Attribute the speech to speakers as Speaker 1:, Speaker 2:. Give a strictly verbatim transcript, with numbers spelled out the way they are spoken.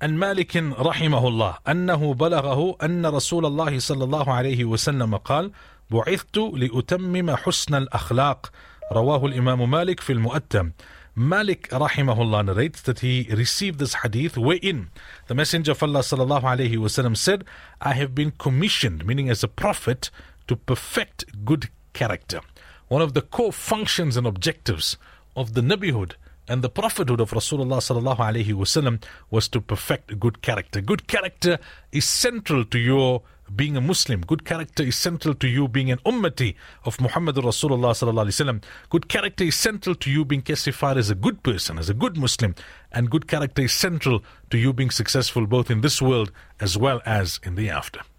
Speaker 1: عن مالك رحمه الله أنه بلغه أن رسول الله صلى الله عليه وسلم قال بعثت لأتمم حسن الأخلاق. رواه الإمام مالك في المؤتم. Malik rahimahullah narrates that he received this hadith wherein the Messenger of Allah sallallahu alayhi wasallam said, I have been commissioned, meaning as a prophet, to perfect good character. One of the core functions and objectives of the Nabihood and the prophethood of Rasulullah sallallahu alayhi wasallam was to perfect good character. Good character is central to your being a Muslim. Good character is central to you being an ummati of Muhammad Rasulullah sallallahu alaihi wasallam. Good character is central to you being classified as a good person, as a good Muslim. And good character is central to you being successful both in this world as well as in the after.